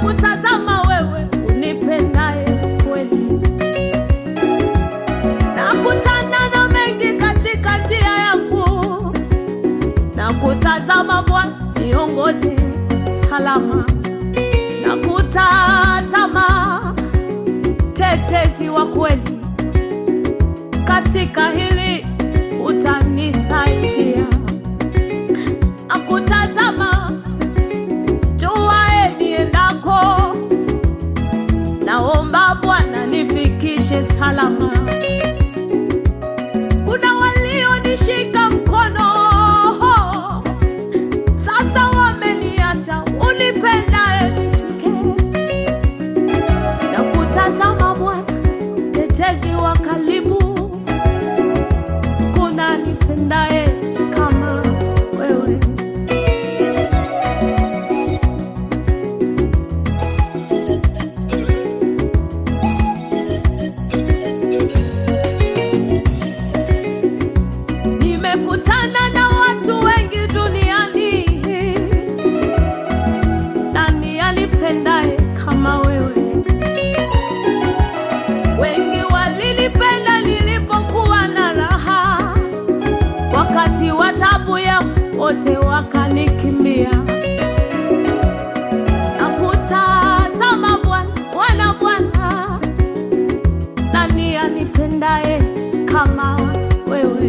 Nakutazama wewe unipendaye kweli, nakutana na mengi katika njia yangu. Nakutazama Bwana, niongoze salama. Nakutazama tetezi wa kweli, katika hili utanisaidia. Nakutazama juae niendako, naomba Bwana nifikishe salama. Kuna walionishika mkono, sasa wameniacha, unipendaye nishike. Nakutazama Bwana, tetezi wa karibu, kuna nipendaye kama wewe. Nimekutana na watu wengi duniani, nani anipendaye kama wewe? Wengi walinipenda nilipokuwa na raha, wakati wa taabu yangu wote wakanikimbia. Nakutazama Bwana, Bwana, Bwana, nani anipendaye kama wewe?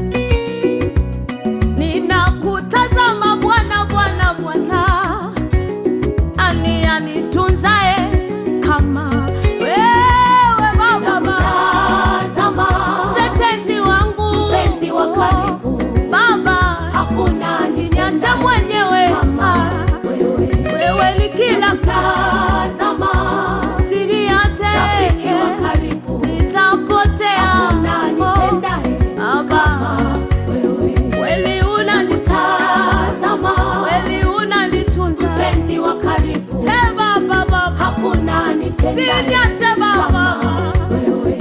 Ninakutazama Bwana, Bwana, Bwana, nani anitunzaye kama wewe? Baba, nakutazama tetezi wangu, mpenzi wa karibu, Baba, hakuna aliniacha mwenyewe kama wewe. Wewe ni kila mtazama, usiniache rafiki wa karibu, nitapotea. Hakuna anipendaye kama wewe. Kweli unanitazama, kweli unanitunza, mpenzi wa karibu. Hey Baba, Baba, hakuna anipendaye, usiniache Baba wewe.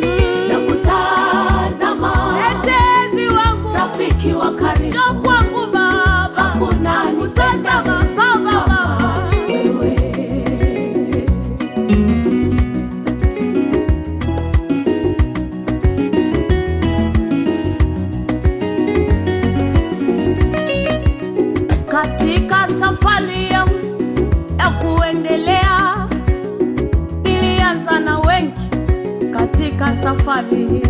Nakutazama tetezi wangu, rafiki wa karibu, njoo kwangu Baba, hakuna anipendaye Baba wewe. Katika safari yangu ya kuendelea, nilianza na wengi katika safari.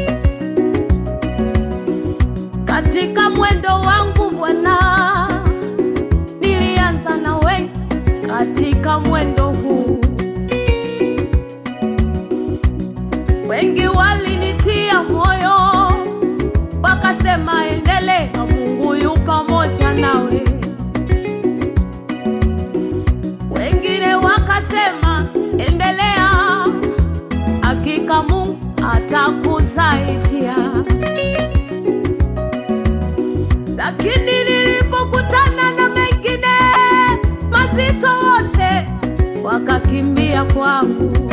Katika mwendo wangu Bwana, nilianza na wengi katika mwendo huu. Wengi walinitia moyo, wakasema endelea, Mungu yu pamoja nawe. Wengine wakasema endelea, hakika Mungu atakusaidia. Lakini nilipokutana na mengine mazito, wote wakakimbia kwangu.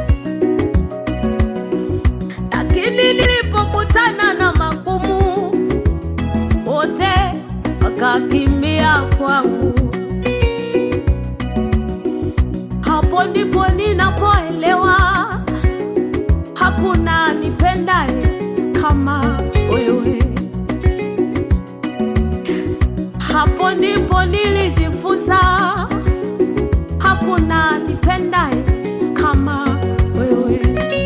Lakini nilipokutana na magumu, wote wakakimbia kwangu. Hapo ndipo ninapoelewa hakuna anipendaye kama wewe. Hapo ndipo nilijifunza hakuna anipendaye kama wewe.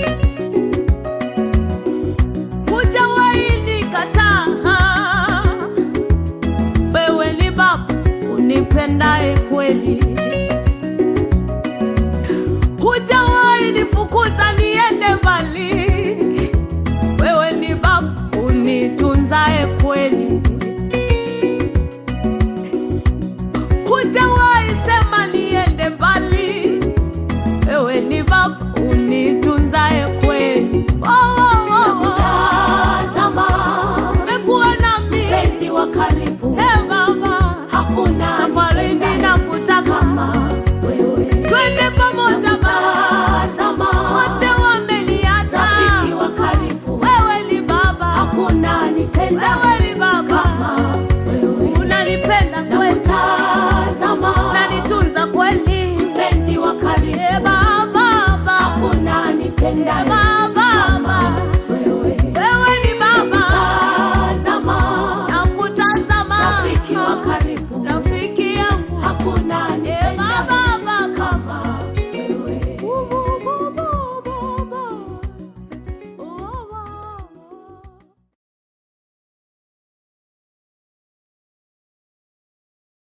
Hujawahi nikataa, wewe ni Baba unipendaye kweli. Hujawahi nifukuza niende mbali, wewe ni Baba unitunzaye kweli. Hujawahi sema niende mbali, wewe ni Baba unitunzaye kweli. Nakutazama, umekuwa nami, mpenzi wa karibu. Hey Baba, hakuna safarini nakutaka kama wewe. Twende pamoja Baba, wote wameniacha, rafiki wa karibu. Wewe ni Baba, hakuna anipenda, wewe ni Baba kama wewe. Unanipenda kweli, unanitunza kweli, hakuna